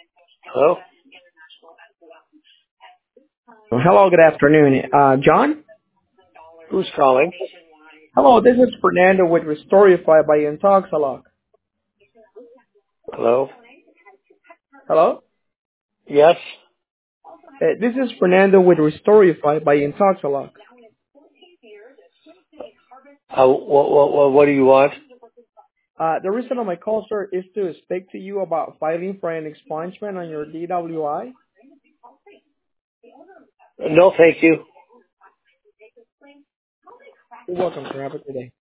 Hello? Hello, good afternoon. John? Who's calling? Hello, this is Fernando with Restorify by Intoxalock. Hello? Hello? Yes? This is Fernando with Restorify by Intoxalock. What do you want? The reason of my call, sir, is to speak to you about filing for an expungement on your DWI. No, thank you. You're welcome, sir. Have a good day.